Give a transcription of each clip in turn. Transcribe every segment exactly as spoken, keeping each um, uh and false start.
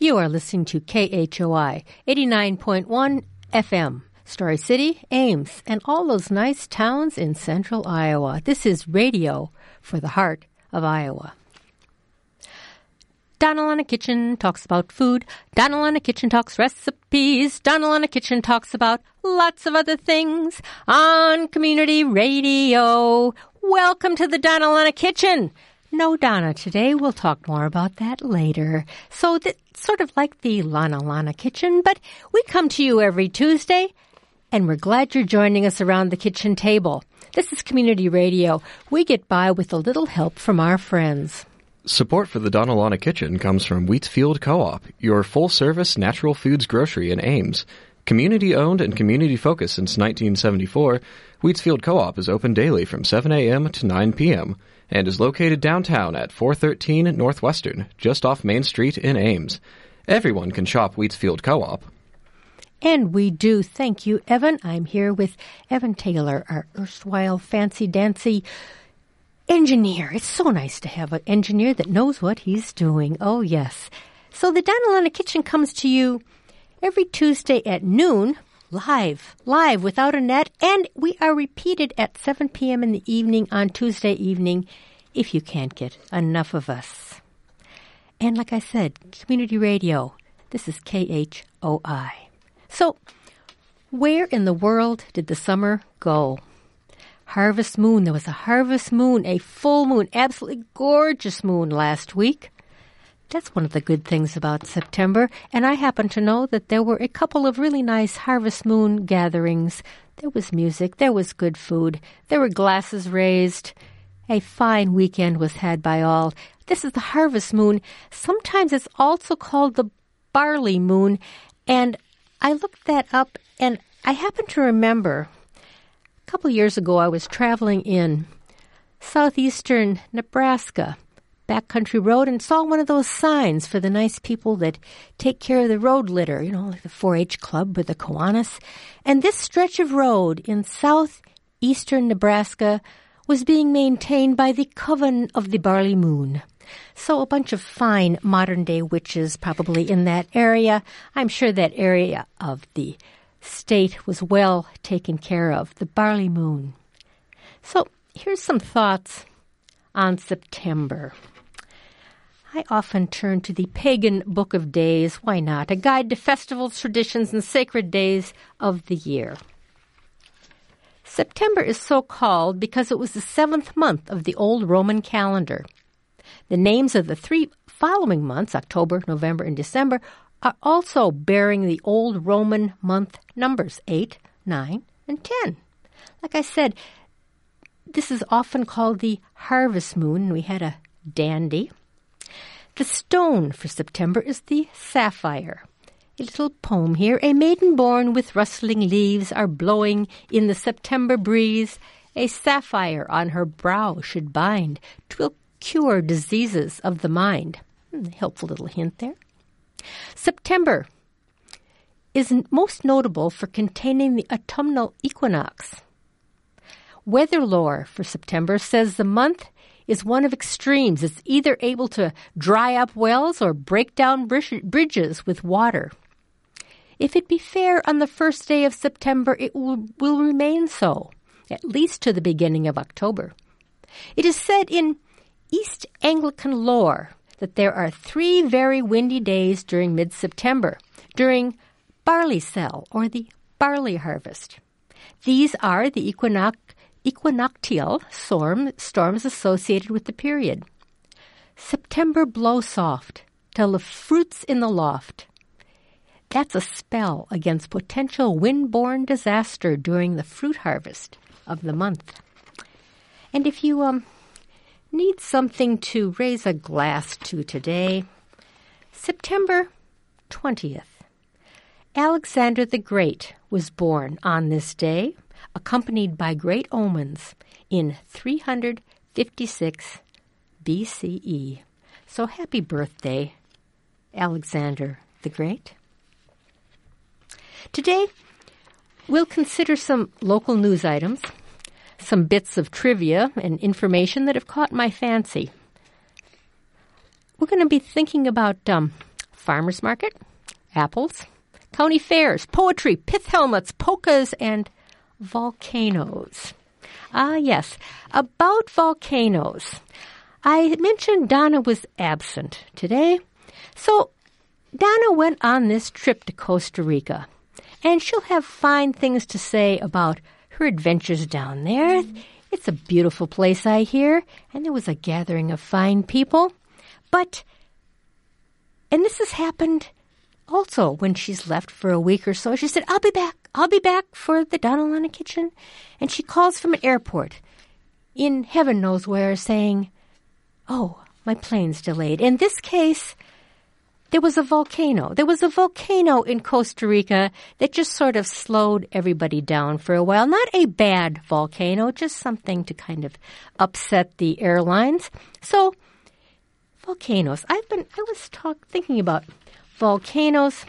You are listening to K H O I eighty-nine point one F M, Story City, Ames, and all those nice towns in central Iowa. This is radio for the heart of Iowa. Donald on a Kitchen talks about food. Donald on a Kitchen talks recipes. Donald on a Kitchen talks about lots of other things on community radio. Welcome to the Donald on a Kitchen. No, Donna, today we'll talk more about that later. So that's sort of like the Lana Lana Kitchen, but we come to you every Tuesday, and we're glad you're joining us around the kitchen table. This is community radio. We get by with a little help from our friends. Support for the Donald on a Kitchen comes from Wheatsfield Co-op, your full-service natural foods grocery in Ames. Community-owned and community-focused since nineteen seventy-four, Wheatsfield Co-op is open daily from seven a.m. to nine p.m. and is located downtown at four thirteen Northwestern, just off Main Street in Ames. Everyone can shop Wheatsfield Co-op. And we do. Thank you, Evan. I'm here with Evan Taylor, our erstwhile fancy-dancy engineer. It's so nice to have an engineer that knows what he's doing. Oh, yes. So the Donald on a Kitchen comes to you every Tuesday at noon, live, live without a net, and we are repeated at seven p.m. in the evening on Tuesday evening if you can't get enough of us. And like I said, community radio, this is K H O I. So where in the world did the summer go? Harvest moon. There was a harvest moon, a full moon, absolutely gorgeous moon last week. That's one of the good things about September. And I happen to know that there were a couple of really nice harvest moon gatherings. There was music. There was good food. There were glasses raised. A fine weekend was had by all. This is the harvest moon. Sometimes it's also called the barley moon. And I looked that up, and I happen to remember a couple years ago, I was traveling in southeastern Nebraska, backcountry road, and saw one of those signs for the nice people that take care of the road litter, you know, like the four H Club or the Kiwanis. And this stretch of road in southeastern Nebraska was being maintained by the Coven of the Barley Moon. So a bunch of fine modern-day witches probably in that area. I'm sure that area of the state was well taken care of, the barley moon. So here's some thoughts on September. I often turn to the Pagan Book of Days, why not, a guide to festivals, traditions, and sacred days of the year. September is so called because it was the seventh month of the old Roman calendar. The names of the three following months, October, November, and December, are also bearing the old Roman month numbers, eight, nine, and ten. Like I said, this is often called the harvest moon. We had a dandy. The stone for September is the sapphire. A little poem here. A maiden born with rustling leaves are blowing in the September breeze. A sapphire on her brow should bind. 'Twill cure diseases of the mind. Hmm, helpful little hint there. September is most notable for containing the autumnal equinox. Weather lore for September says the month is one of extremes. It's either able to dry up wells or break down bridges with water. If it be fair on the first day of September, it will, will remain so, at least to the beginning of October. It is said in East Anglican lore that there are three very windy days during mid-September, during barley sell, or the barley harvest. These are the equinoc- equinoctial storm, storms associated with the period. September blow soft, till the fruit's in the loft. That's a spell against potential wind-borne disaster during the fruit harvest of the month. And if you um. need something to raise a glass to today, September twentieth. Alexander the Great was born on this day, accompanied by great omens in three hundred fifty-six B C E. So happy birthday, Alexander the Great. Today, we'll consider some local news items, some bits of trivia and information that have caught my fancy. We're going to be thinking about um, farmers market, apples, county fairs, poetry, pith helmets, polkas, and volcanoes. Ah, yes, about volcanoes. I mentioned Donna was absent today, so Donna went on this trip to Costa Rica, and she'll have fine things to say about her adventures down there. It's a beautiful place, I hear, and there was a gathering of fine people. But, and this has happened also when she's left for a week or so. She said, I'll be back. I'll be back for the Donna Lana Kitchen. And she calls from an airport in heaven knows where saying, oh, my plane's delayed. In this case, there was a volcano. There was a volcano in Costa Rica that just sort of slowed everybody down for a while. Not a bad volcano, just something to kind of upset the airlines. So, volcanoes. I've been, I was talk, thinking about volcanoes.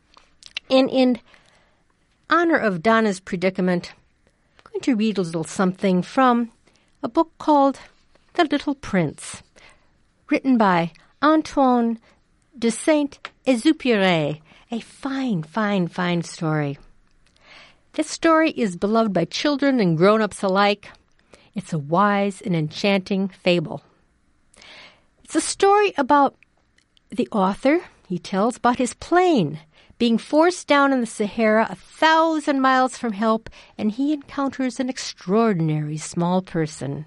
And in honor of Donna's predicament, I'm going to read a little something from a book called The Little Prince, written by Antoine de Saint-Exupéry, a fine, fine, fine story. This story is beloved by children and grown-ups alike. It's a wise and enchanting fable. It's a story about the author, he tells, about his plane being forced down in the Sahara a thousand miles from help, and he encounters an extraordinary small person,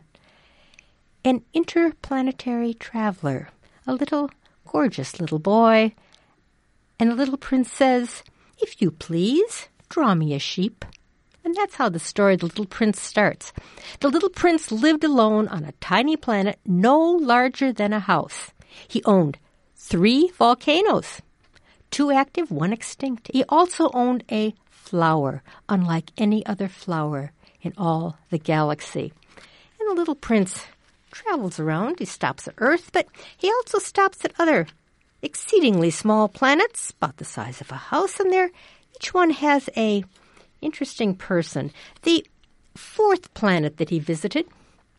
an interplanetary traveler, a little gorgeous little boy. And the little prince says, if you please, draw me a sheep. And that's how the story of the little prince starts. The little prince lived alone on a tiny planet no larger than a house. He owned three volcanoes, two active, one extinct. He also owned a flower, unlike any other flower in all the galaxy. And the little prince travels around. He stops at Earth, but he also stops at other exceedingly small planets, about the size of a house, and there each one has a interesting person. The fourth planet that he visited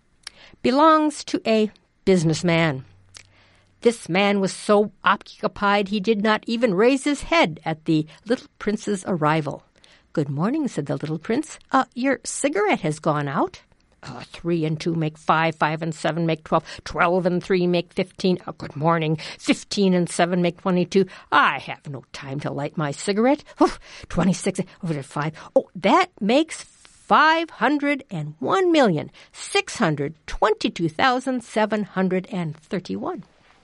belongs to a businessman. This man was so occupied he did not even raise his head at the little prince's arrival. Good morning, said the little prince. Uh, your cigarette has gone out. Uh, three and two make five, five and seven make twelve, twelve and three make fifteen. Oh, good morning. Fifteen and seven make twenty-two. I have no time to light my cigarette. Oh, twenty-six over to five. Oh, that makes five hundred and one million six hundred twenty-two thousand seven hundred and thirty-one.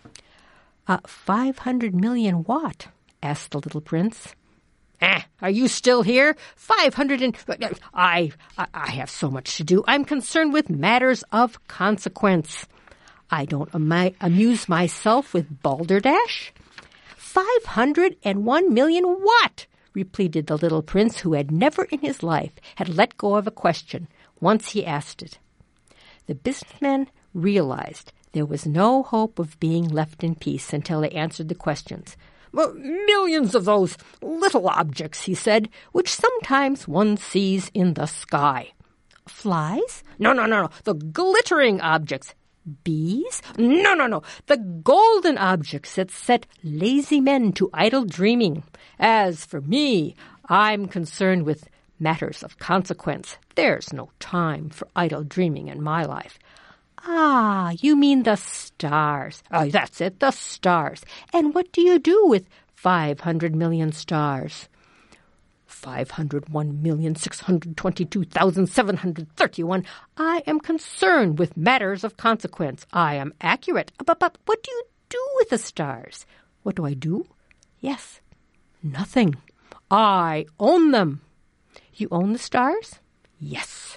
Uh, five hundred million what? Asked the little prince. Ah, are you still here? Five hundred and... I, I I have so much to do. I'm concerned with matters of consequence. I don't am- amuse myself with balderdash. Five hundred and one million what? Repeated the little prince, who had never in his life had let go of a question once he asked it. The businessman realized there was no hope of being left in peace until they answered the questions. Well, millions of those little objects, he said, which sometimes one sees in the sky. Flies? No, no, no, no. The glittering objects. Bees? No, no, no. The golden objects that set lazy men to idle dreaming. As for me, I'm concerned with matters of consequence. There's no time for idle dreaming in my life. Ah, you mean the stars. Oh, that's it, the stars. And what do you do with five hundred million stars? five hundred one million six hundred twenty-two thousand seven hundred thirty-one. I am concerned with matters of consequence. I am accurate. But, but what do you do with the stars? What do I do? Yes, nothing. I own them. You own the stars? Yes.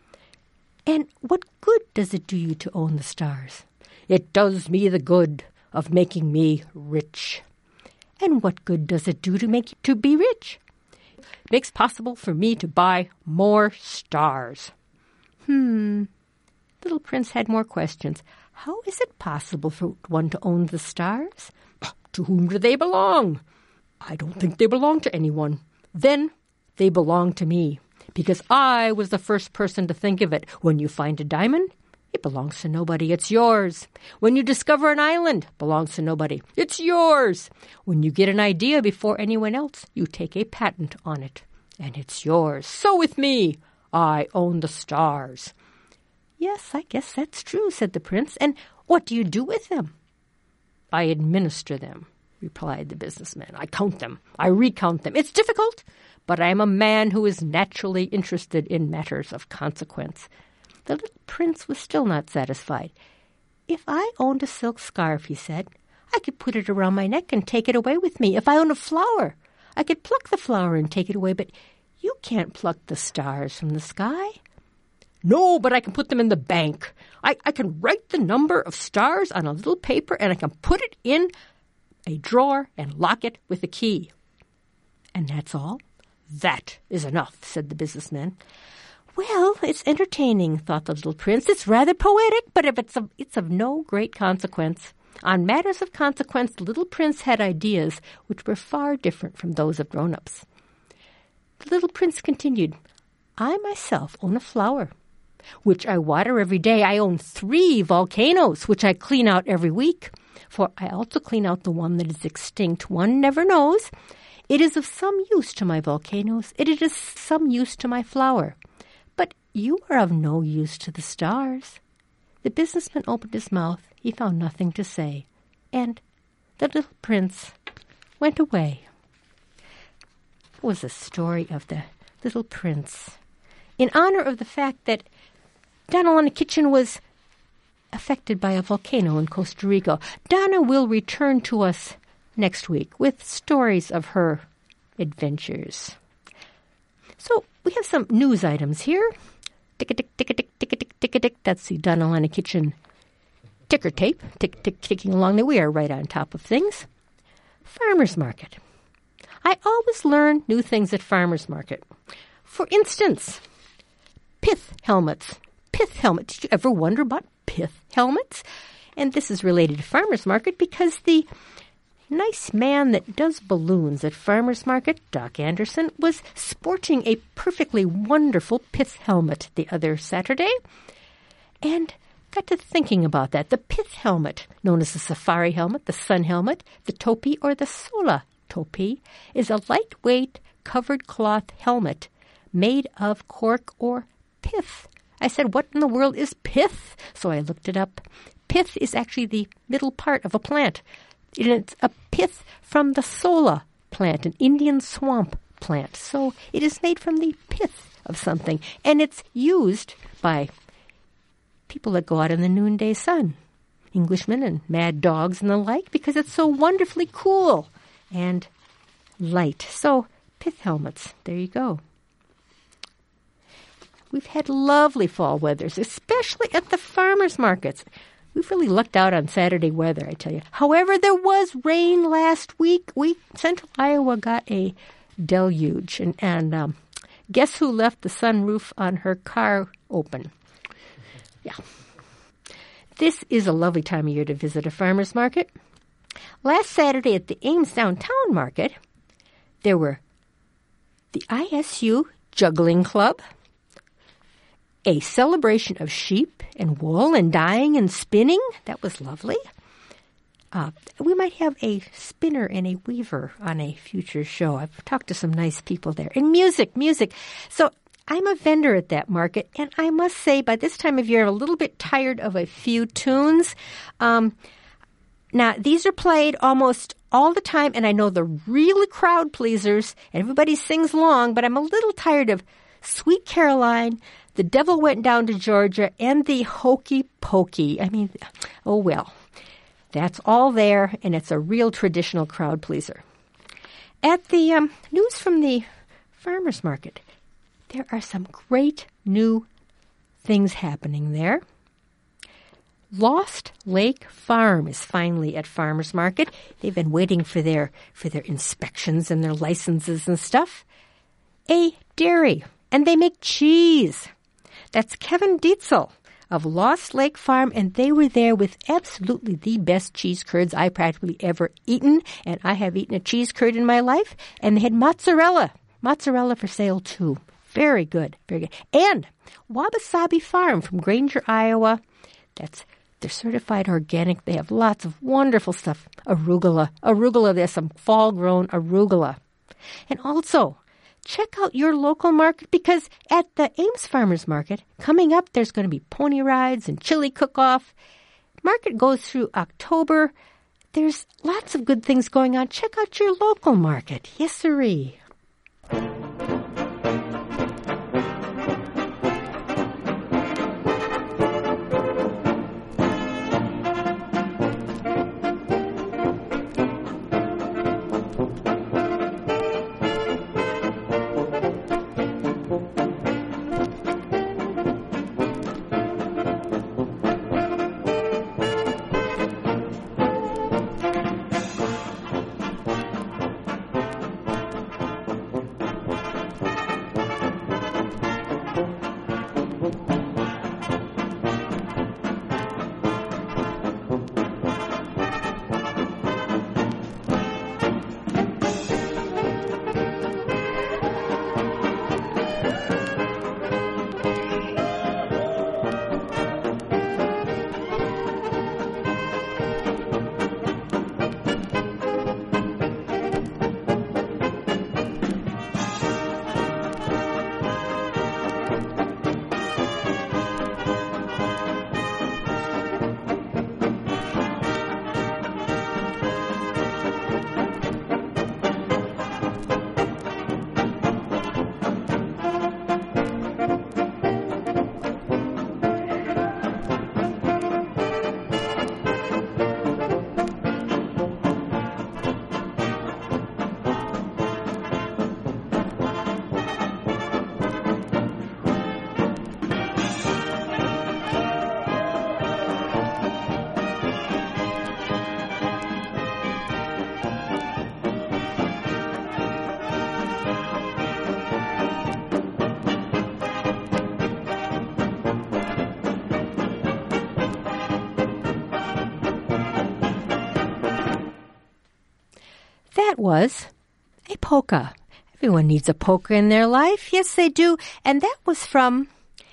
And what good does it do you to own the stars? It does me the good of making me rich. And what good does it do to make you to be rich? It makes possible for me to buy more stars. Hmm. Little Prince had more questions. How is it possible for one to own the stars? To whom do they belong? I don't think they belong to anyone. Then they belong to me, because I was the first person to think of it. When you find a diamond, It belongs to nobody. It's yours. When you discover an island, it belongs to nobody. It's yours. When you get an idea before anyone else, you take a patent on it, and it's yours. So with me, I own the stars. Yes, I guess that's true, said the prince. And what do you do with them? I administer them, replied the businessman. I count them. I recount them. It's difficult, but I am a man who is naturally interested in matters of consequence. The little prince was still not satisfied. If I owned a silk scarf, he said, I could put it around my neck and take it away with me. If I owned a flower, I could pluck the flower and take it away, but you can't pluck the stars from the sky. No, but I can put them in the bank. I, I can write the number of stars on a little paper, and I can put it in a drawer and lock it with a key. And that's all? That is enough, said the businessman. Well, it's entertaining, thought the little prince. It's rather poetic, but if it's, of, it's of no great consequence. On matters of consequence, the little prince had ideas which were far different from those of grown-ups. The little prince continued, I myself own a flower, which I water every day. I own three volcanoes, which I clean out every week. For I also clean out the one that is extinct. One never knows. It is of some use to my volcanoes. It is some use to my flower. But you are of no use to the stars. The businessman opened his mouth. He found nothing to say. And the little prince went away. It was a story of the little prince. In honor of the fact that Donna on the Kitchen was affected by a volcano in Costa Rica, Donna will return to us next week with stories of her adventures. So we have some news items here. Tick-a-tick, tick-a-tick, tick-a-tick, tick-a-tick. That's the Donna on the Kitchen ticker tape. Tick, tick, ticking along there. We are right on top of things. Farmer's Market. I always learn new things at Farmer's Market. For instance, pith helmets. Pith helmets. Did you ever wonder about pith helmets? And this is related to Farmer's Market because the nice man that does balloons at Farmer's Market, Doc Anderson, was sporting a perfectly wonderful pith helmet the other Saturday. And got to thinking about that. The pith helmet, known as the safari helmet, the sun helmet, the topi, or the sola topi, is a lightweight covered cloth helmet made of cork or pith. I said, what in the world is pith? So I looked it up. Pith is actually the middle part of a plant. It's a pith from the sola plant, an Indian swamp plant. So it is made from the pith of something. And it's used by people that go out in the noonday sun, Englishmen and mad dogs and the like, because it's so wonderfully cool and light. So pith helmets, there you go. We've had lovely fall weathers, especially at the farmers' markets. We've really lucked out on Saturday weather, I tell you. However, there was rain last week. We Central Iowa got a deluge. And, and um, guess who left the sunroof on her car open? Yeah. This is a lovely time of year to visit a farmer's market. Last Saturday at the Ames Downtown Market, there were the I S U Juggling Club, a celebration of sheep and wool and dyeing and spinning. That was lovely. Uh, we might have a spinner and a weaver on a future show. I've talked to some nice people there. And music, music. So I'm a vendor at that market, and I must say by this time of year I'm a little bit tired of a few tunes. Um, now, these are played almost all the time, and I know the really crowd pleasers, and everybody sings along, but I'm a little tired of Sweet Caroline, The Devil Went Down to Georgia, and the Hokey Pokey. I mean, oh well. That's all there, and it's a real traditional crowd pleaser. At the um, news from the farmer's market, there are some great new things happening there. Lost Lake Farm is finally at Farmers Market. They've been waiting for their for their inspections and their licenses and stuff. A dairy, and they make cheese. That's Kevin Dietzel of Lost Lake Farm, and they were there with absolutely the best cheese curds I practically ever eaten, and I have eaten a cheese curd in my life, and they had mozzarella. Mozzarella for sale, too. Very good, very good. And Wabi Sabi Farm from Granger, Iowa, That's They're certified organic. They have lots of wonderful stuff. Arugula. Arugula, there's some fall-grown arugula. And also, check out your local market because at the Ames Farmers Market, coming up, there's going to be pony rides and chili cook-off. Market goes through October. There's lots of good things going on. Check out your local market. Yes, sirree. That was a polka. Everyone needs a polka in their life. Yes, they do. And that was from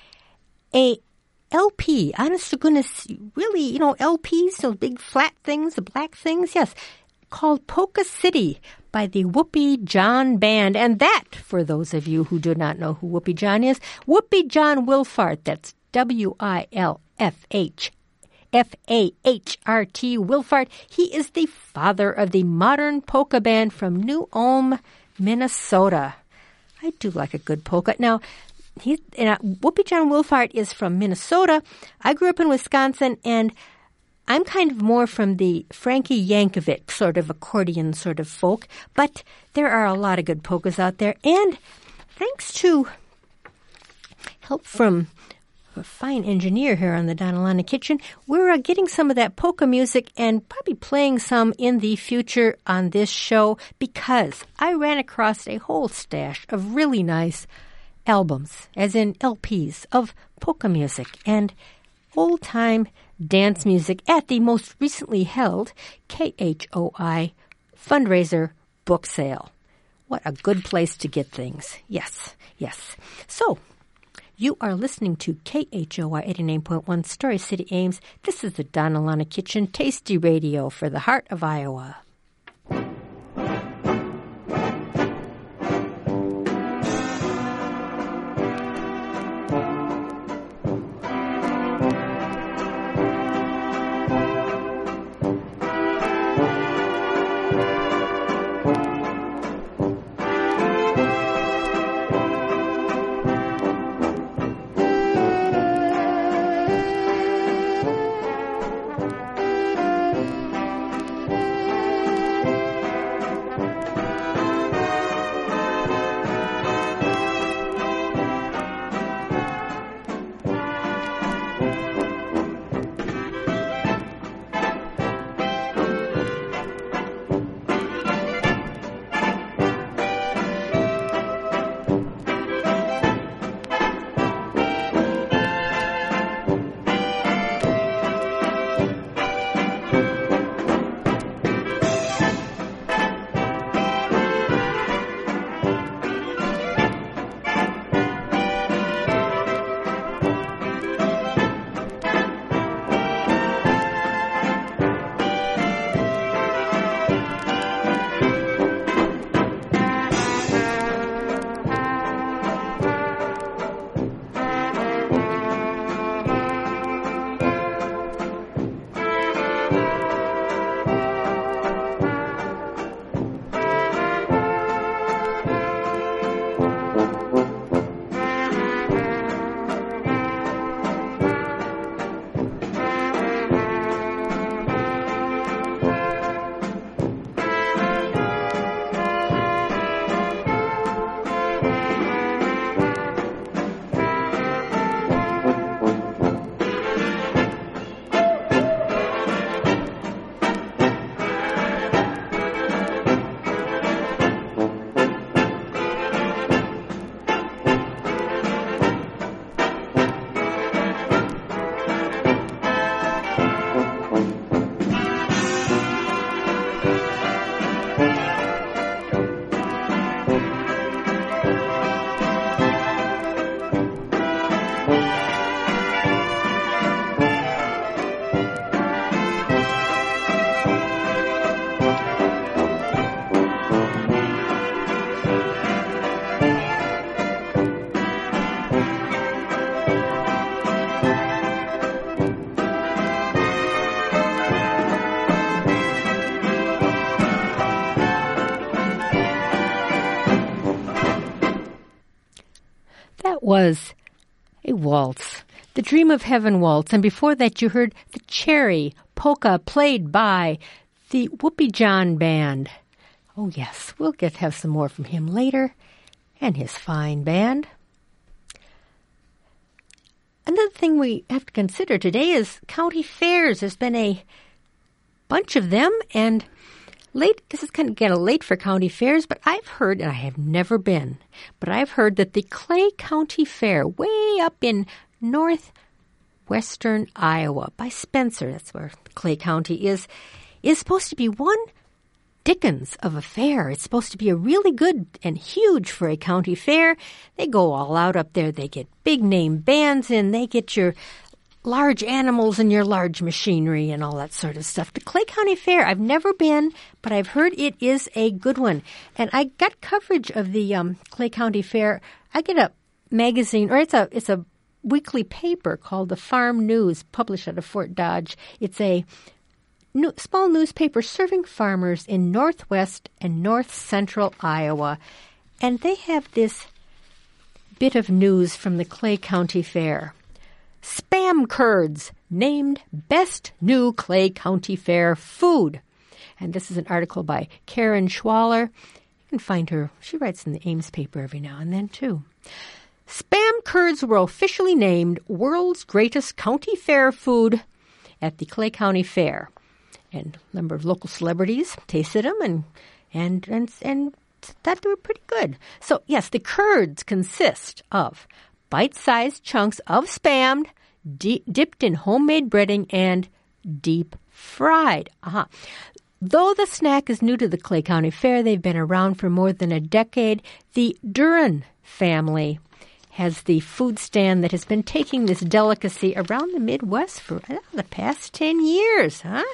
a L P. Honest to goodness, really, you know, L Ps, those big flat things, the black things, yes, called Polka City by the Whoopie John Band. And that, for those of you who do not know who Whoopie John is, Whoopie John Wilfart, that's W I L F H F A H R T, Wilfart. He is the father of the modern polka band from New Ulm, Minnesota. I do like a good polka. Now, he, uh, Whoopie John Wilfart is from Minnesota. I grew up in Wisconsin, and I'm kind of more from the Frankie Yankovic sort of accordion sort of folk, but there are a lot of good polkas out there. And thanks to help from a fine engineer here on the Donna Lana Kitchen, we're uh, getting some of that polka music and probably playing some in the future on this show because I ran across a whole stash of really nice albums, as in L Ps, of polka music and old-time dance music at the most recently held K H O I fundraiser book sale. What a good place to get things. Yes, yes. So, you are listening to K H O I eighty-nine point one Story City, Ames. This is the Donna Lana Kitchen Tasty Radio for the heart of Iowa. was a waltz, the Dream of Heaven waltz. And before that, you heard the Cherry Polka played by the Whoopie John Band. Oh, yes, we'll get to have some more from him later and his fine band. Another thing we have to consider today is county fairs. There's been a bunch of them, and late, this is kind of getting late for county fairs, but I've heard, and I have never been, but I've heard that the Clay County Fair, way up in northwestern Iowa, by Spencer, that's where Clay County is, is supposed to be one dickens of a fair. It's supposed to be a really good and huge for a county fair. They go all out up there. They get big name bands in. They get your large animals and your large machinery and all that sort of stuff. The Clay County Fair, I've never been, but I've heard it is a good one. And I got coverage of the um, Clay County Fair. I get a magazine, or it's a it's a weekly paper called the Farm News, published out of Fort Dodge. It's a new, small newspaper serving farmers in northwest and north central Iowa. And they have this bit of news from the Clay County Fair. Spam curds named Best New Clay County Fair Food. And this is an article by Karen Schwaller. You can find her. She writes in the Ames paper every now and then, too. Spam curds were officially named World's Greatest County Fair Food at the Clay County Fair. And a number of local celebrities tasted them and and and, and thought they were pretty good. So, yes, the curds consist of bite-sized chunks of spam di- dipped in homemade breading and deep fried. Uh-huh. Though the snack is new to the Clay County Fair, they've been around for more than a decade. The Duran family has the food stand that has been taking this delicacy around the Midwest for uh, the past ten years. Huh?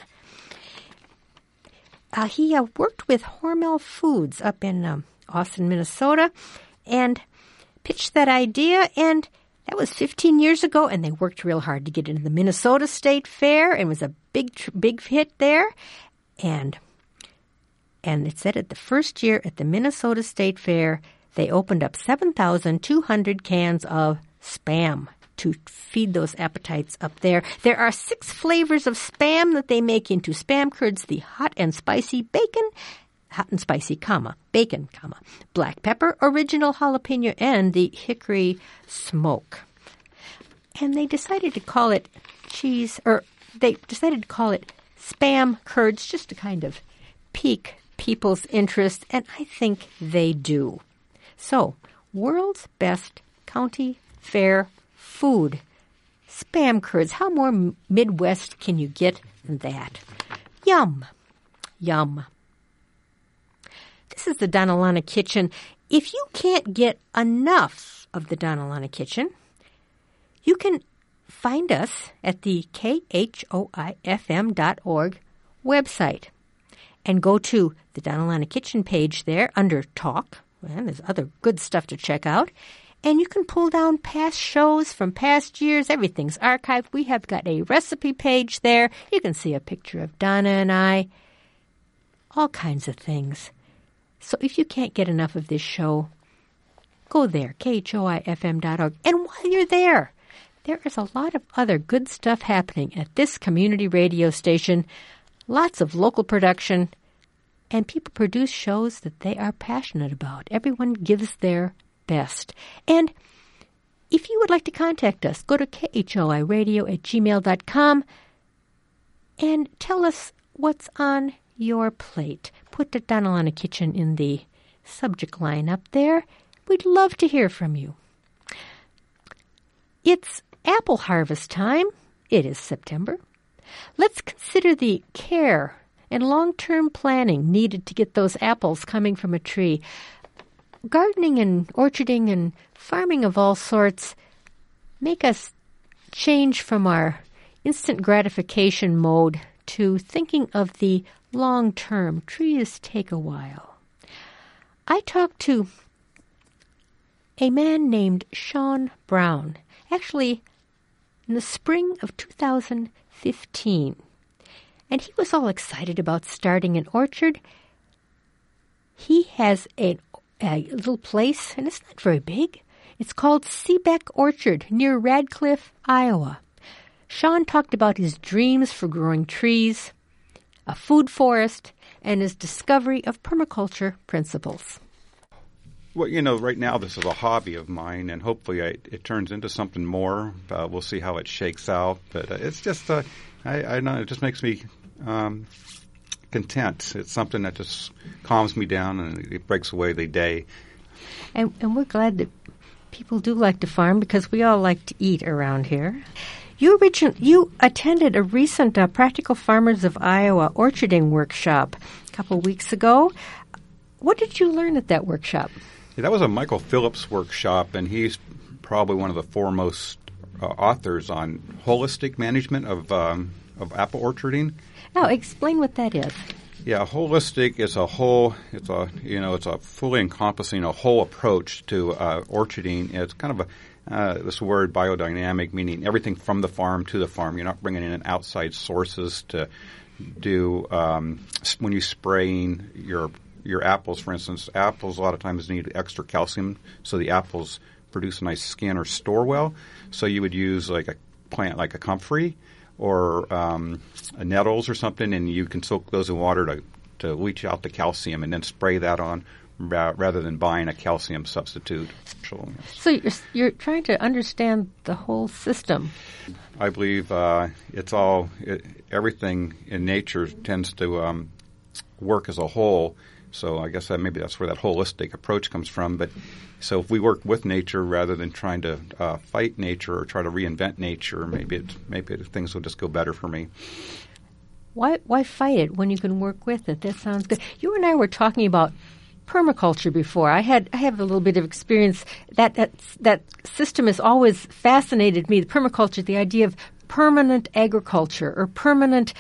Uh, he uh, worked with Hormel Foods up in um, Austin, Minnesota, and pitched that idea, and that was fifteen years ago, and they worked real hard to get into the Minnesota State Fair, and it was a big, big hit there. And and it said at the first year at the Minnesota State Fair, they opened up seven thousand two hundred cans of Spam to feed those appetites up there. There are six flavors of Spam that they make into Spam curds, the hot and spicy bacon, hot and spicy, comma, bacon, comma, black pepper, original jalapeno, and the hickory smoke. And they decided to call it cheese, or they decided to call it Spam curds just to kind of pique people's interest, and I think they do. So, world's best county fair food, Spam curds. How more Midwest can you get than that? Yum. Yum. This is the Donalana Kitchen. If you can't get enough of the Donalana Kitchen, you can find us at the K H O I F M dot org website and go to the Donalana Kitchen page there under Talk. And there's other good stuff to check out. And you can pull down past shows from past years. Everything's archived. We have got a recipe page there. You can see a picture of Donna and I. All kinds of things. So if you can't get enough of this show, go there, K H O I F M dot org. And while you're there, there is a lot of other good stuff happening at this community radio station. Lots of local production. And people produce shows that they are passionate about. Everyone gives their best. And if you would like to contact us, go to K H O I radio at gmail dot com and tell us what's on your plate. Put the Donalana Kitchen in the subject line up there. We'd love to hear from you. It's apple harvest time. It is September. Let's consider the care and long-term planning needed to get those apples coming from a tree. Gardening and orcharding and farming of all sorts make us change from our instant gratification mode to thinking of the long-term. Trees take a while. I talked to a man named Sean Brown, actually in the spring of two thousand fifteen. And he was all excited about starting an orchard. He has a, a little place, and it's not very big, It's called Seebeck Orchard near Radcliffe, Iowa. Sean talked about his dreams for growing trees, a food forest, and his discovery of permaculture principles. Well, you know, right now this is a hobby of mine, and hopefully I, it turns into something more. Uh, we'll see how it shakes out, but uh, it's just, uh, I, I know, it just makes me um, content. It's something that just calms me down and it breaks away the day. And, and we're glad that people do like to farm because we all like to eat around here. You, origin- you attended a recent uh, Practical Farmers of Iowa orcharding workshop a couple weeks ago. What did you learn at that workshop? Yeah, that was a Michael Phillips workshop, and he's probably one of the foremost uh, authors on holistic management of um, of apple orcharding. Now, explain what that is. Yeah, holistic is a whole. It's a you know it's a fully encompassing a whole approach to uh, orcharding. It's kind of a uh, this word biodynamic, meaning everything from the farm to the farm. You're not bringing in outside sources to do um, when you spraying your your apples. For instance, apples a lot of times need extra calcium, so the apples produce a nice skin or store well. So you would use like a plant like a comfrey or um, a nettles or something, and you can soak those in water to, to leach out the calcium and then spray that on ra- rather than buying a calcium substitute. So you're, you're trying to understand the whole system. I believe uh, it's all it, everything in nature tends to um, work as a whole. So I guess that maybe that's where that holistic approach comes from. But so if we work with nature rather than trying to uh, fight nature or try to reinvent nature, maybe it, maybe it, things will just go better for me. Why why fight it when you can work with it? That sounds good. You and I were talking about permaculture before. I had I have a little bit of experience. That that that system has always fascinated me. The permaculture, the idea of permanent agriculture or permanent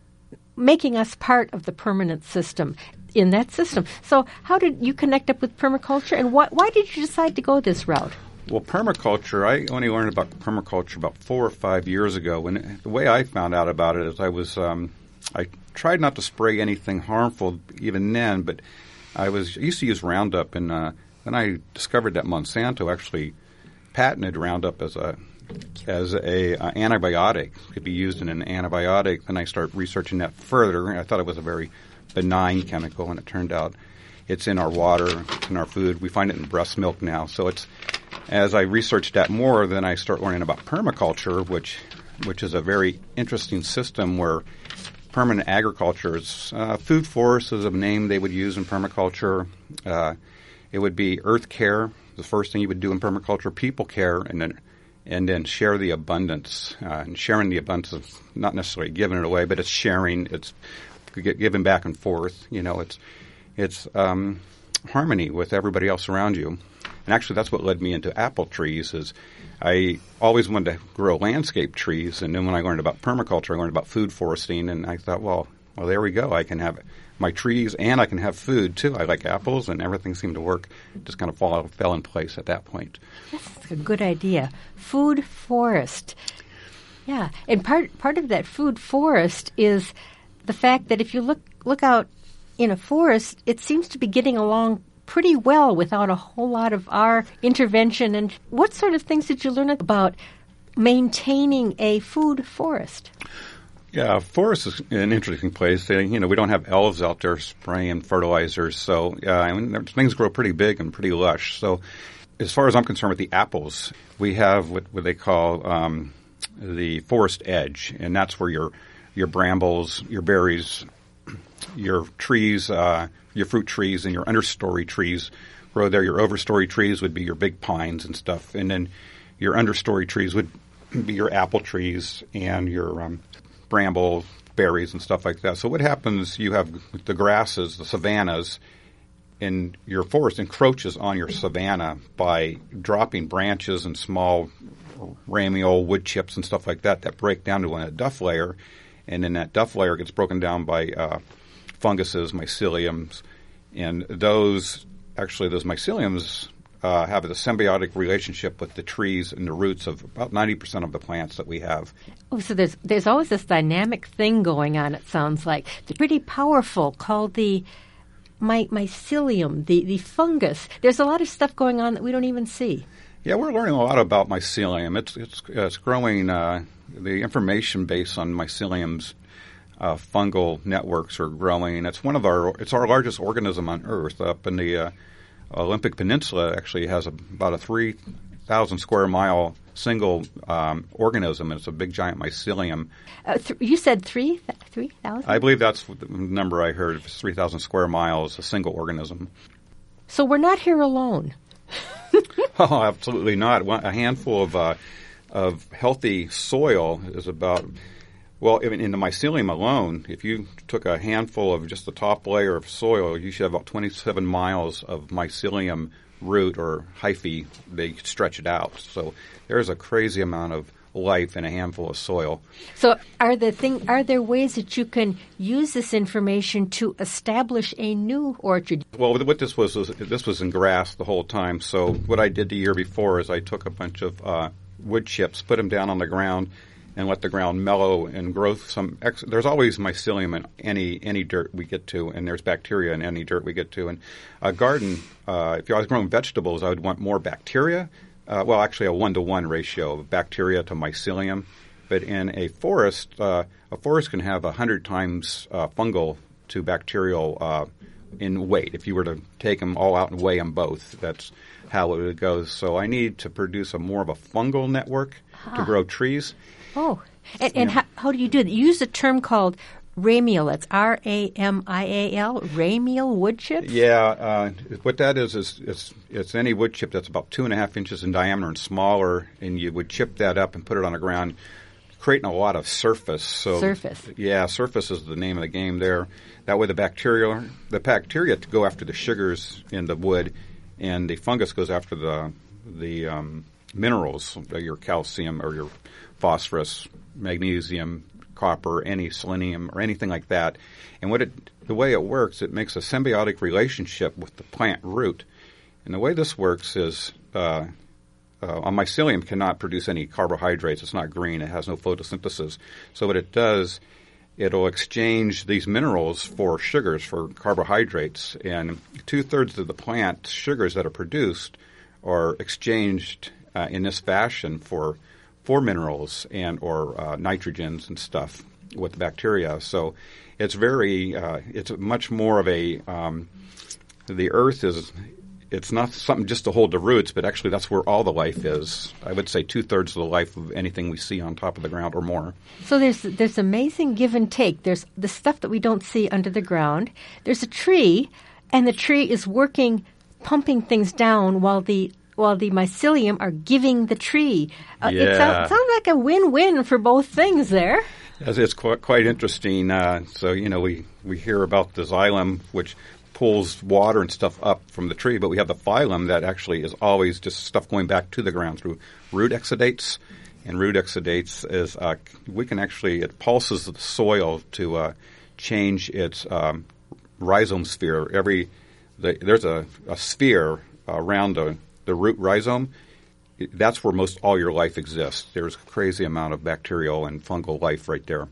making us part of the permanent system in that system. So how did you connect up with permaculture, and why, why did you decide to go this route? Well, permaculture, I only learned about permaculture about four or five years ago. When the way I found out about it is I was um, I tried not to spray anything harmful even then, but I was I used to use Roundup, and uh, then I discovered that Monsanto actually patented Roundup as a as a uh, antibiotic. It could be used in an antibiotic. Then I started researching that further, and I thought it was a very benign chemical, and it turned out it's in our water, it's in our food. We find it in breast milk now. So it's as I researched that more, then I start learning about permaculture, which which is a very interesting system where permanent agriculture is uh, food forests is a name they would use in permaculture. Uh, it would be earth care, the first thing you would do in permaculture, people care, and then and then share the abundance. Uh, and sharing the abundance is not necessarily giving it away, but it's sharing. It's giving back and forth. You know, it's it's um, harmony with everybody else around you. And actually, that's what led me into apple trees. Is I always wanted to grow landscape trees, and then when I learned about permaculture, I learned about food foresting, and I thought, well, well, there we go. I can have my trees, and I can have food too. I like apples, and everything seemed to work. Just kind of fall, fell in place at that point. That's a good idea. Food forest. Yeah, and part part of that food forest is the fact that if you look look out in a forest, it seems to be getting along pretty well without a whole lot of our intervention. And what sort of things did you learn about maintaining a food forest? Yeah, forest is an interesting place. You know, we don't have elves out there spraying fertilizers, so yeah, I mean, things grow pretty big and pretty lush. So, as far as I'm concerned with the apples, we have what, what they call um, the forest edge, and that's where your your brambles, your berries, your trees, uh, your fruit trees, and your understory trees grow there. Your overstory trees would be your big pines and stuff, and then your understory trees would be your apple trees and your um, bramble berries and stuff like that. So what happens, you have the grasses, the savannas, and your forest encroaches on your savanna by dropping branches and small ramy old wood chips and stuff like that that break down to a duff layer. And then that duff layer gets broken down by uh, funguses, myceliums, and those actually those myceliums uh, have a symbiotic relationship with the trees and the roots of about ninety percent of the plants that we have. Oh, so there's there's always this dynamic thing going on. It sounds like it's pretty powerful, called the my, mycelium, the the fungus. There's a lot of stuff going on that we don't even see. Yeah, we're learning a lot about mycelium. It's it's, it's growing. Uh, the information base on mycelium's uh, fungal networks are growing. It's one of our. It's our largest organism on Earth. Up in the uh, Olympic Peninsula, actually has a, about a three thousand square mile single um, organism. And it's a big giant mycelium. Uh, th- you said three three thousand. I believe that's the number I heard. It's three thousand square miles, a single organism. So we're not here alone. Oh, absolutely not. One, a handful of uh, of healthy soil is about, well, in, in the mycelium alone, if you took a handful of just the top layer of soil, you should have about twenty-seven miles of mycelium root or hyphae. They stretch it out. So there's a crazy amount of life in a handful of soil. So are the thing are there ways that you can use this information to establish a new orchard? Well, what this was, was this was in grass the whole time. So what I did the year before is I took a bunch of uh, wood chips, put them down on the ground, and let the ground mellow and grow some. Ex- there's always mycelium in any any dirt we get to, and there's bacteria in any dirt we get to. And a garden, uh, if I was growing vegetables, I would want more bacteria. Uh, well, actually, a one-to-one ratio of bacteria to mycelium. But in a forest, uh, a forest can have one hundred times uh, fungal to bacterial uh, in weight. If you were to take them all out and weigh them both, that's how it goes. So I need to produce a more of a fungal network huh. to grow trees. Oh, and, and how, how do you do it? You use a term called ramial. That's R A M I A L, ramial wood chips? Yeah. Uh, what that is is it's, it's any wood chip that's about two and a half inches in diameter and smaller, and you would chip that up and put it on the ground, creating a lot of surface. So surface. Yeah, surface is the name of the game there. That way the bacteria, the bacteria go after the sugars in the wood, and the fungus goes after the the um, minerals, your calcium or your phosphorus, magnesium, copper, any selenium, or anything like that. And what it, the way it works, it makes a symbiotic relationship with the plant root. And the way this works is uh, uh, a mycelium cannot produce any carbohydrates. It's not green. It has no photosynthesis. So what it does, it'll exchange these minerals for sugars, for carbohydrates. And two-thirds of the plant sugars that are produced are exchanged uh, in this fashion for for minerals and or uh, nitrogens and stuff with bacteria. So it's very, uh, it's much more of a, um, the earth is, it's not something just to hold the roots, but actually that's where all the life is. I would say two-thirds of the life of anything we see on top of the ground or more. So there's there's amazing give and take. There's the stuff that we don't see under the ground. There's a tree, and the tree is working, pumping things down while the while the mycelium are giving the tree. Uh, yeah. It sounds, sounds like a win-win for both things there. Yes, it's quite, quite interesting. Uh, so, you know, we, we hear about the xylem, which pulls water and stuff up from the tree, but we have the phylum that actually is always just stuff going back to the ground through root exudates. And root exudates is, uh, we can actually, it pulses the soil to uh, change its um, rhizome sphere. Every, the, there's a, a sphere around the The root rhizome, that's where most all your life exists. There's a crazy amount of bacterial and fungal life right there.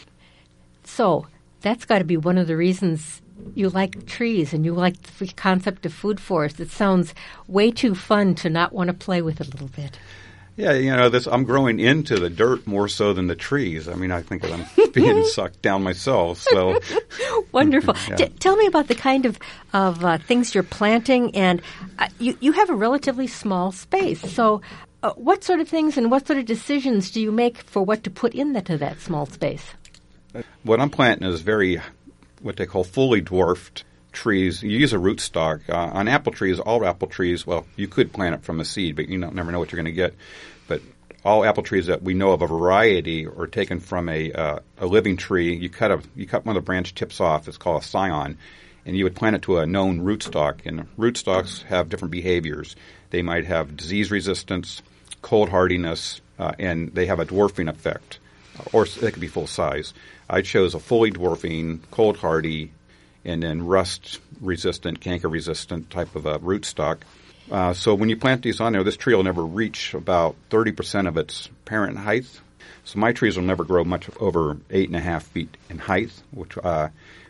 So that's got to be one of the reasons you like trees and you like the concept of food forests. It sounds way too fun to not want to play with it a little bit. Yeah, you know, this, I'm growing into the dirt more so than the trees. I mean, I think I'm being sucked down myself. So wonderful. Yeah. T- tell me about the kind of of uh, things you're planting, and uh, you you have a relatively small space. So, uh, what sort of things and what sort of decisions do you make for what to put into that small space? What I'm planting is very, what they call fully dwarfed trees. You use a rootstock. Uh, on apple trees, all apple trees, well, you could plant it from a seed, but you don't, never know what you're going to get. But all apple trees that we know of a variety are taken from a uh, a living tree. You cut a you cut one of the branch tips off. It's called a scion, and you would plant it to a known rootstock. And rootstocks have different behaviors. They might have disease resistance, cold hardiness, uh, and they have a dwarfing effect, or they could be full size. I chose a fully dwarfing, cold hardy, and then rust-resistant, canker-resistant type of a rootstock. Uh, so when you plant these on there, this tree will never reach about thirty percent of its parent height. So my trees will never grow much over eight and a half feet in height, which uh,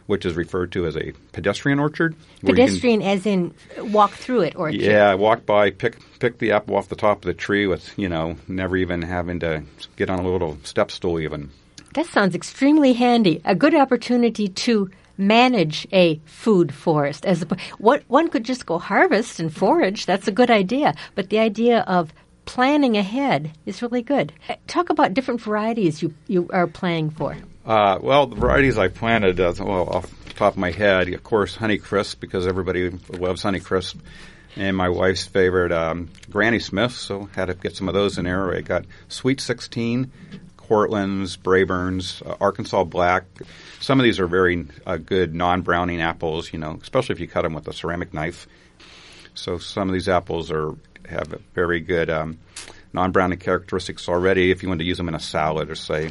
which is referred to as a pedestrian orchard. where you Pedestrian as in walk through it or can, yeah, walk by, pick pick the apple off the top of the tree with, you know, never even having to get on a little step stool even. That sounds extremely handy. A good opportunity to manage a food forest. As a, what one could just go harvest and forage. That's a good idea. But the idea of planning ahead is really good. Talk about different varieties you, you are planning for. Uh, well, the varieties I planted, uh, well, off the top of my head, of course, Honeycrisp, because everybody loves Honeycrisp. And my wife's favorite, um, Granny Smith, so had to get some of those in there. I got Sweet sixteen, Cortlands, Braeburns, uh, Arkansas Black. Some of these are very uh, good non-browning apples, you know, especially if you cut them with a ceramic knife. So some of these apples are have very good um, non-browning characteristics already if you want to use them in a salad or say.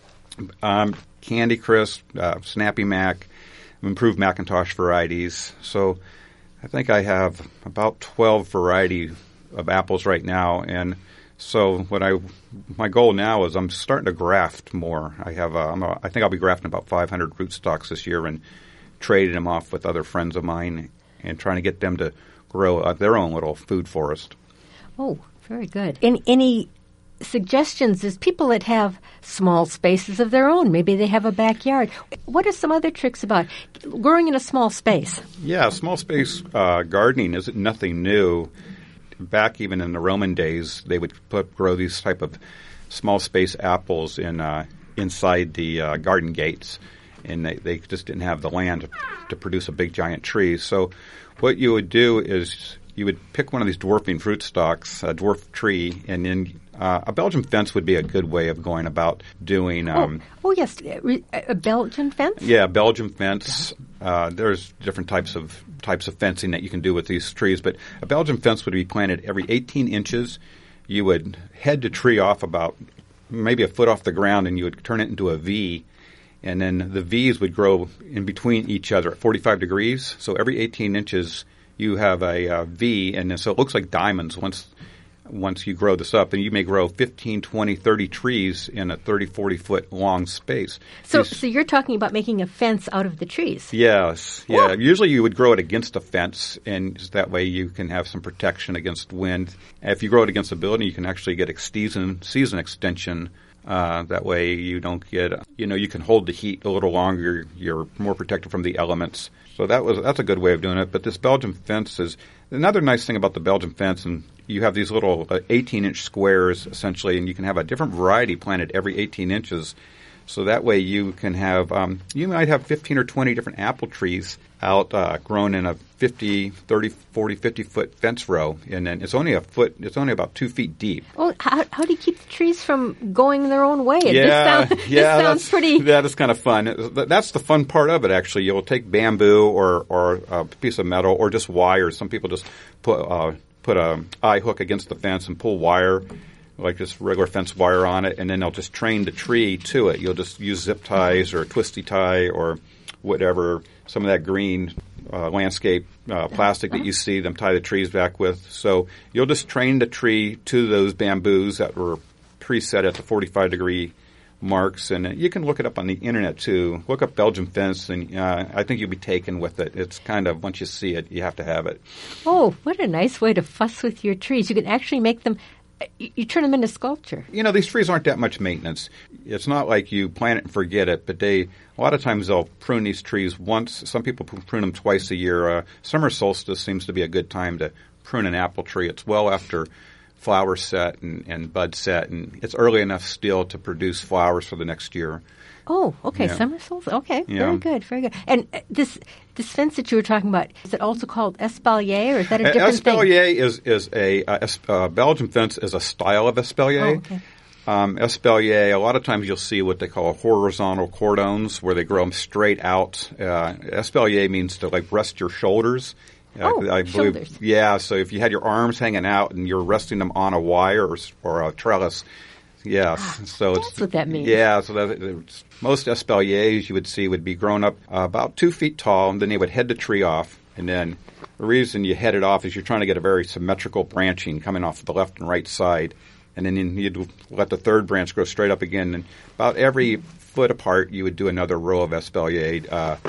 Um, Candy Crisp, uh, Snappy Mac, improved Macintosh varieties. So I think I have about twelve variety of apples right now, and so what I my goal now is I'm starting to graft more. I have uh, I'm a, I think I'll be grafting about five hundred rootstocks this year and trading them off with other friends of mine and trying to get them to grow uh, their own little food forest. Oh, very good. In, any suggestions is people that have small spaces of their own. Maybe they have a backyard. What are some other tricks about growing in a small space? Yeah, small space uh, gardening is nothing new. Back even in the Roman days, they would put, grow these type of small space apples in uh, inside the uh, garden gates, and they, they just didn't have the land to, to produce a big giant tree. So what you would do is you would pick one of these dwarfing fruit stalks, a dwarf tree, and then uh, a Belgian fence would be a good way of going about doing. Um, oh, oh, yes, a Belgian fence. Yeah, Belgian fence. Uh, there's different types of types of fencing that you can do with these trees, but a Belgian fence would be planted every eighteen inches. You would head the tree off about maybe a foot off the ground, and you would turn it into a V. And then the V's would grow in between each other at forty-five degrees. So every eighteen inches, you have a uh, V, and so it looks like diamonds once once you grow this up. And you may grow fifteen, twenty, thirty trees in a thirty, forty foot long space. So These, so you're talking about making a fence out of the trees? Yes. Yeah. What? Usually you would grow it against a fence, and that way you can have some protection against wind. If you grow it against a building, you can actually get ex- season, season extension. Uh, that way you don't get, you know, you can hold the heat a little longer. You're more protected from the elements. So that was that's a good way of doing it. But this Belgian fence is another nice thing about the Belgian fence, and you have these little uh, eighteen inch squares essentially, and you can have a different variety planted every eighteen inches. So that way you can have, um, you might have fifteen or twenty different apple trees out uh, grown in a fifty, thirty, forty, fifty foot fence row. And then it's only a foot, it's only about two feet deep. Well, how, how do you keep the trees from going their own way? Yeah, this sounds, yeah, this sounds pretty... That is kind of fun. That's the fun part of it, actually. You'll take bamboo or, or a piece of metal or just wire. Some people just put, uh, put a eye hook against the fence and pull wire, like just regular fence wire on it, and then they'll just train the tree to it. You'll just use zip ties or a twisty tie or whatever, some of that green uh, landscape uh, plastic that you see them tie the trees back with. So you'll just train the tree to those bamboos that were preset at the forty-five degree marks, and you can look it up on the internet too. Look up Belgian fence, and uh, I think you'll be taken with it. It's kind of, once you see it, you have to have it. Oh, what a nice way to fuss with your trees. You can actually make them... You, you turn them into sculpture. You know, these trees aren't that much maintenance. It's not like you plant it and forget it, but they, a lot of times they'll prune these trees once. Some people prune them twice a year. Uh, summer solstice seems to be a good time to prune an apple tree. It's well after flower set and, and bud set, and it's early enough still to produce flowers for the next year. Oh, okay. Yeah. Summer solstice. Okay. Yeah. Very good. Very good. And uh, this this fence that you were talking about, is it also called espalier, or is that a different espalier thing? is is a uh, es- uh, Belgian fence is a style of espalier. Oh, okay. Um, espalier, a lot of times you'll see what they call horizontal cordons, where they grow them straight out. Uh, espalier means to like rest your shoulders. Oh, I, I believe, shoulders. Yeah, so if you had your arms hanging out and you're resting them on a wire or, or a trellis, yes. Ah, so that's it's, what that means. Yeah, so that, it's, most espaliers you would see would be grown up uh, about two feet tall, and then they would head the tree off. And then the reason you head it off is you're trying to get a very symmetrical branching coming off the left and right side. And then you'd let the third branch grow straight up again. And about every foot apart, you would do another row of espalier uh,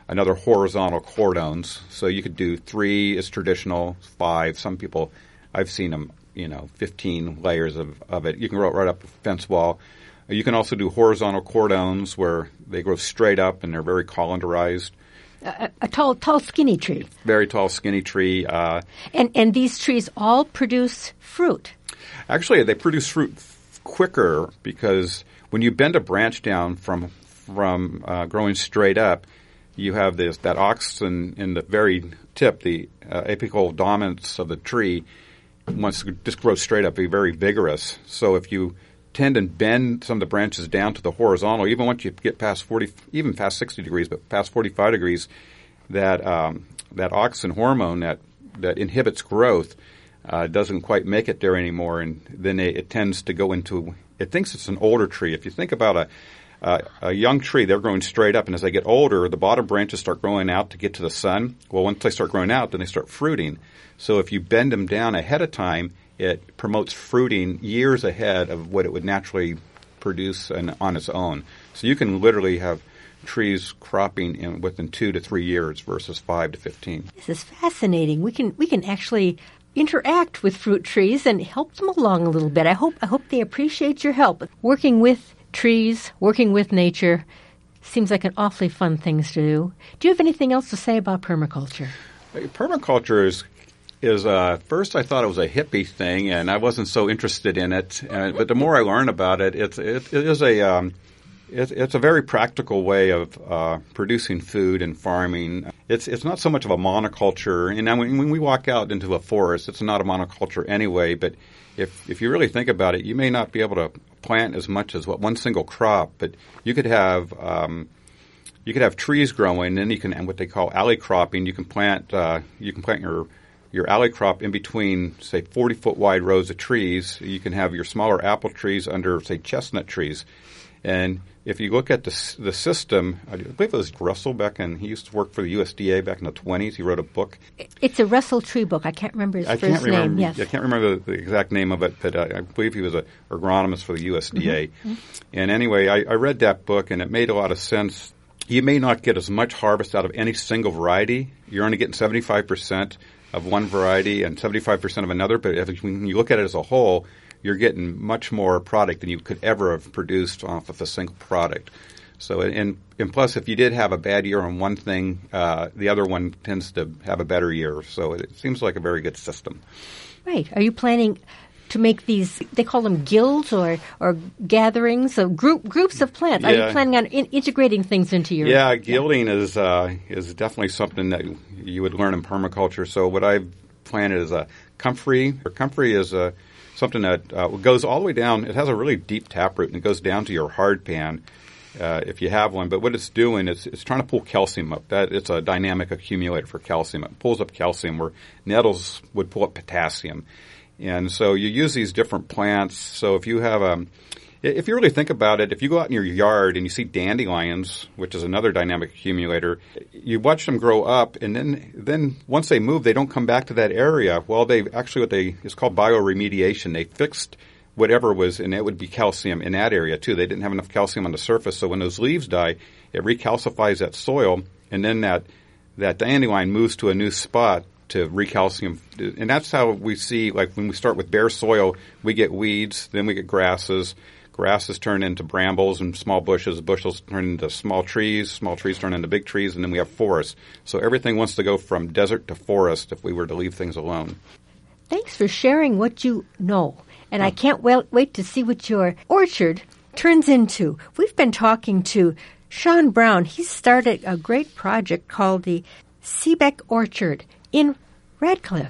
another horizontal cordones. So you could do three is traditional, five. Some people, I've seen them, you know, fifteen layers of, of it. You can grow it right up a fence wall. You can also do horizontal cordones where they grow straight up and they're very colinderized. A, a tall, tall, skinny tree. Very tall, skinny tree. Uh, and and these trees all produce fruit. Actually, they produce fruit f- quicker because when you bend a branch down from from uh, growing straight up, you have this that oxen in the very tip, the uh, apical dominance of the tree wants to just grow straight up, be very vigorous. So if you tend and bend some of the branches down to the horizontal, even once you get past forty, even past sixty degrees, but past forty-five degrees, that um, that auxin hormone that that inhibits growth uh, doesn't quite make it there anymore, and then it, it tends to go into. It thinks it's an older tree. If you think about a uh, a young tree, they're growing straight up, and as they get older, the bottom branches start growing out to get to the sun. Well, once they start growing out, then they start fruiting. So if you bend them down ahead of time, it promotes fruiting years ahead of what it would naturally produce an, on its own. So you can literally have trees cropping in within two to three years versus five to fifteen. This is fascinating. We can we can actually interact with fruit trees and help them along a little bit. I hope I hope they appreciate your help. Working with trees, working with nature, seems like an awfully fun thing to do. Do you have anything else to say about permaculture? Permaculture is is uh, first I thought it was a hippie thing, and I wasn't so interested in it. Uh, but the more I learn about it, it's it, it is a um, it, it's a very practical way of uh, producing food and farming. It's it's not so much of a monoculture. And now when, when we walk out into a forest, it's not a monoculture anyway. But if if you really think about it, you may not be able to plant as much as what one single crop, but you could have um, you could have trees growing, and then you can and what they call alley cropping. You can plant uh, you can plant your your alley crop in between, say, forty-foot wide rows of trees. You can have your smaller apple trees under, say, chestnut trees. And if you look at the the system, I believe it was Russell back in, he used to work for the U S D A back in the twenties. He wrote a book. It's a Russell Tree book. I can't remember his I first can't remember, name. Yes. I can't remember the, the exact name of it, but I, I believe he was an agronomist for the U S D A. Mm-hmm. And anyway, I, I read that book, and it made a lot of sense. You may not get as much harvest out of any single variety. You're only getting seventy-five percent of one variety and seventy-five percent of another, but if, when you look at it as a whole, you're getting much more product than you could ever have produced off of a single product. So, and, and plus, if you did have a bad year on one thing, uh, the other one tends to have a better year. So it seems like a very good system. Right. Are you planning to make these, they call them guilds or, or gatherings of group groups of plants? Yeah. Are you planning on in, integrating things into your... Yeah, gilding yeah. is uh, is definitely something that you would learn in permaculture. So what I've planted is a comfrey. Or comfrey is a, something that uh, goes all the way down. It has a really deep taproot, and it goes down to your hard pan uh, if you have one. But what it's doing is it's trying to pull calcium up. That It's a dynamic accumulator for calcium. It pulls up calcium where nettles would pull up potassium. And so you use these different plants. So if you have a, if you really think about it, if you go out in your yard and you see dandelions, which is another dynamic accumulator, you watch them grow up, and then then once they move, they don't come back to that area. Well, they actually what they it's called bioremediation. They fixed whatever was, and it would be calcium in that area too. They didn't have enough calcium on the surface, so when those leaves die, it recalcifies that soil, and then that that dandelion moves to a new spot to recalcium. And that's how we see, like when we start with bare soil, we get weeds, then we get grasses. Grasses turn into brambles and small bushes. Bushes turn into small trees. Small trees turn into big trees, and then we have forests. So everything wants to go from desert to forest if we were to leave things alone. Thanks for sharing what you know. And I can't wait, wait to see what your orchard turns into. We've been talking to Sean Brown. He's started a great project called the Seebeck Orchard in Radcliffe.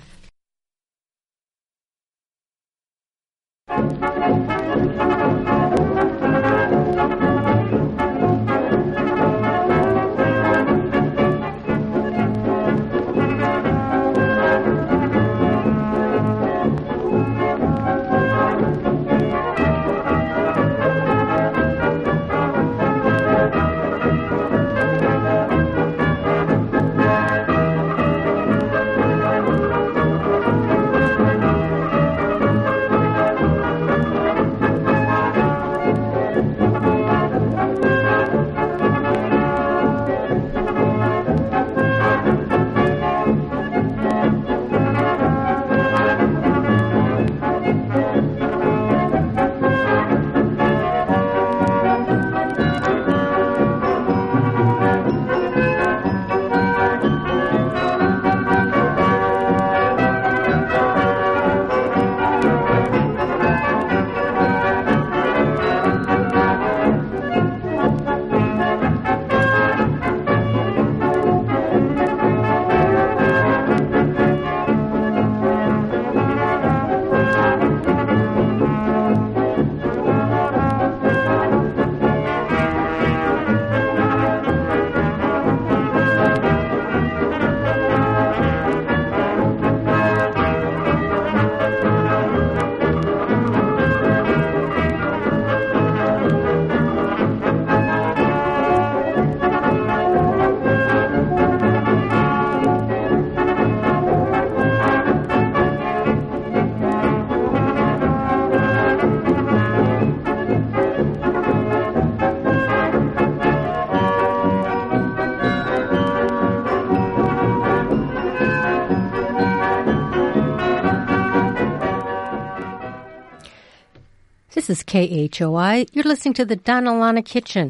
This is K H O I. You're listening to the Donna Lana Kitchen.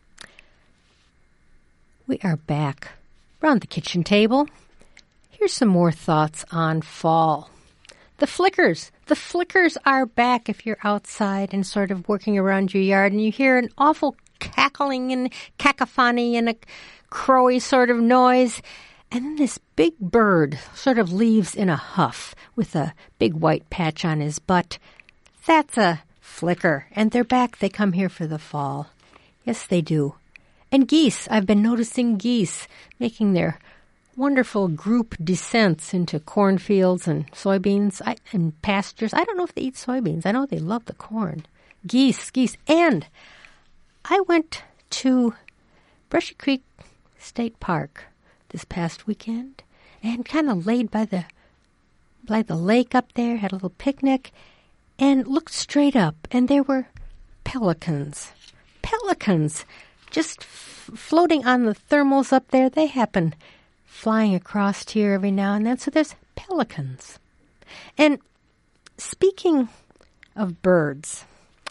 We are back around the kitchen table. Here's some more thoughts on fall. The flickers. The flickers are back if you're outside and sort of working around your yard and you hear an awful cackling and cacophony and a crowy sort of noise. And then this big bird sort of leaves in a huff with a big white patch on his butt. That's a flicker. And they're back. They come here for the fall. Yes, they do. And geese. I've been noticing geese making their wonderful group descents into cornfields and soybeans I, and pastures. I don't know if they eat soybeans. I know they love the corn. Geese, geese. And I went to Brushy Creek State Park this past weekend and kind of laid by the by the lake up there, had a little picnic, and looked straight up, and there were pelicans. Pelicans just f- floating on the thermals up there. They happen flying across here every now and then. So there's pelicans. And speaking of birds,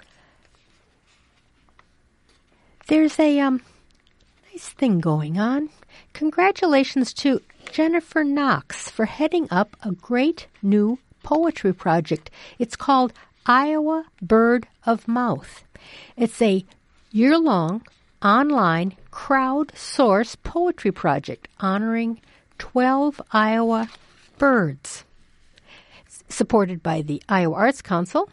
there's a um, nice thing going on. Congratulations to Jennifer Knox for heading up a great new poetry project. It's called Iowa Bird of Mouth. It's a year-long online crowdsourced poetry project honoring twelve Iowa birds, supported by the Iowa Arts Council.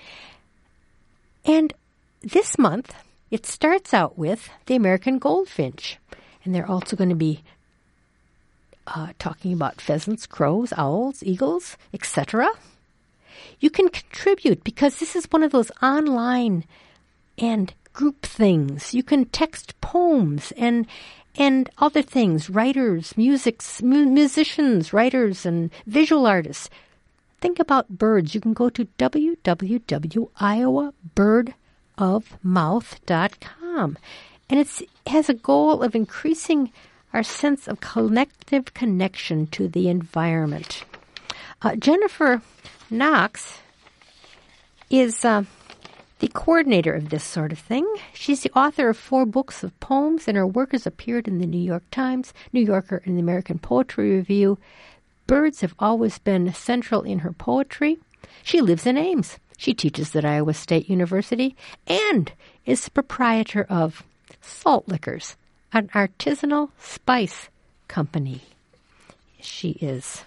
And this month, it starts out with the American goldfinch. And they're also going to be uh, talking about pheasants, crows, owls, eagles, et cetera. You can contribute because this is one of those online and group things. You can text poems and and other things, writers, musics, mu- musicians, writers, and visual artists. Think about birds. You can go to w w w dot iowa bird of mouth dot com. And it's, it has a goal of increasing our sense of collective connection to the environment. Uh, Jennifer Knox is uh, the coordinator of this sort of thing. She's the author of four books of poems, and her work has appeared in the New York Times, New Yorker, and the American Poetry Review. Birds have always been central in her poetry. She lives in Ames. She teaches at Iowa State University and is the proprietor of Salt Lickers, an artisanal spice company. She is.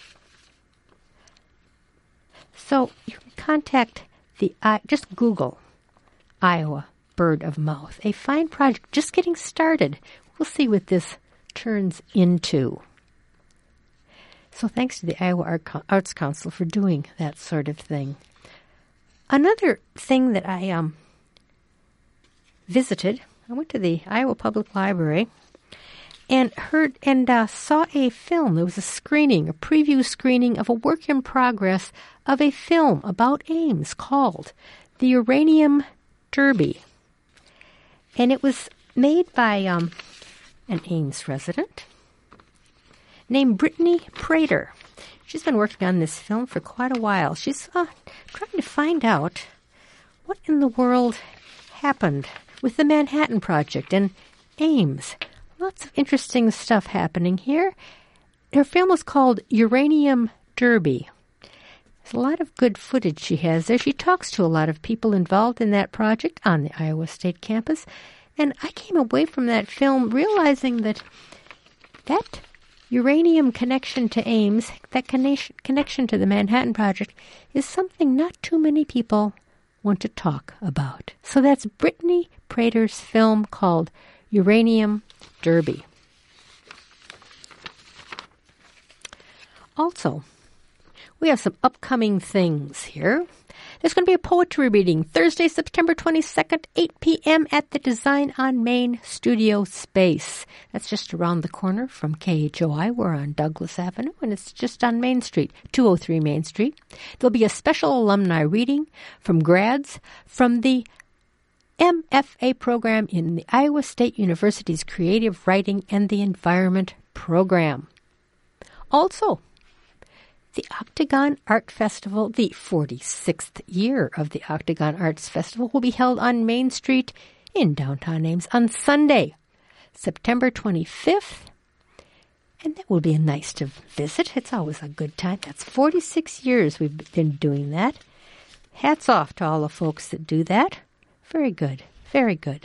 So you can contact the, uh, just Google Iowa Bird of Mouth, a fine project just getting started. We'll see what this turns into. So thanks to the Iowa Arts Council for doing that sort of thing. Another thing that I um visited, I went to the Iowa Public Library and heard and uh, saw a film. There was a screening, a preview screening of a work in progress of a film about Ames called The Uranium Derby. And it was made by um, an Ames resident named Brittany Prater. She's been working on this film for quite a while. She's uh, trying to find out what in the world happened with the Manhattan Project and Ames. Lots of interesting stuff happening here. Her film was called Uranium Derby. There's a lot of good footage she has there. She talks to a lot of people involved in that project on the Iowa State campus. And I came away from that film realizing that that uranium connection to Ames, that connection, connection to the Manhattan Project, is something not too many people want to talk about. So that's Brittany Prater's film called Uranium Derby. Also, we have some upcoming things here. There's going to be a poetry reading Thursday, September twenty-second, eight p.m. at the Design on Main studio space. That's just around the corner from K H O I. We're on Douglas Avenue, and it's just on Main Street, two oh three Main Street. There'll be a special alumni reading from grads from the M F A program in the Iowa State University's Creative Writing and the Environment program. Also, The Octagon Art Festival, the forty-sixth year of the Octagon Arts Festival, will be held on Main Street in downtown Ames on Sunday, September twenty-fifth. And that will be nice to visit. It's always a good time. That's forty-six years we've been doing that. Hats off to all the folks that do that. Very good. Very good.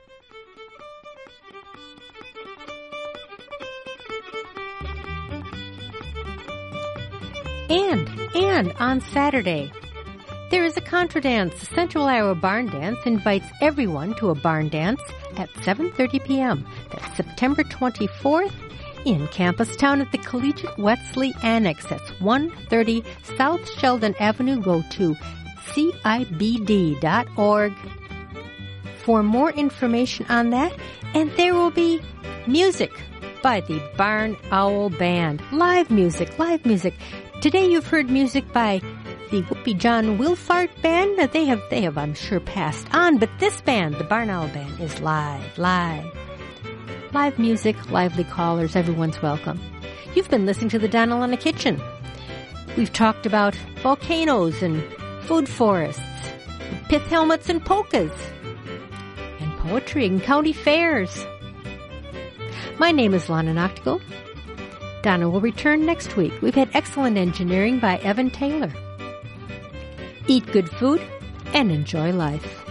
And, and on Saturday, there is a contra dance. The Central Iowa Barn Dance invites everyone to a barn dance at seven thirty p.m. That's September twenty-fourth in Campustown at the Collegiate Wesley Annex. That's one thirty South Sheldon Avenue. Go to C I B D dot org for more information on that. And there will be music by the Barn Owl Band. Live music, live music. Today you've heard music by the Whoopi John Wilfart Band. They have, they have, I'm sure, passed on. But this band, the Barn Owl Band, is live, live. Live music, lively callers, everyone's welcome. You've been listening to the Donna Lana Kitchen. We've talked about volcanoes and food forests, pith helmets and polkas, and poetry and county fairs. My name is Lana Noctigal. Donna will return next week. We've had excellent engineering by Evan Taylor. Eat good food and enjoy life.